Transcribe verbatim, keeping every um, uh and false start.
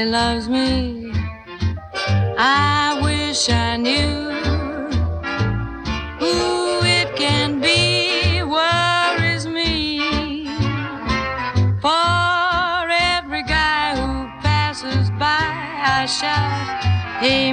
really loves me. I wish I knew who it can be, worries me. For every guy who passes by, I shout, hey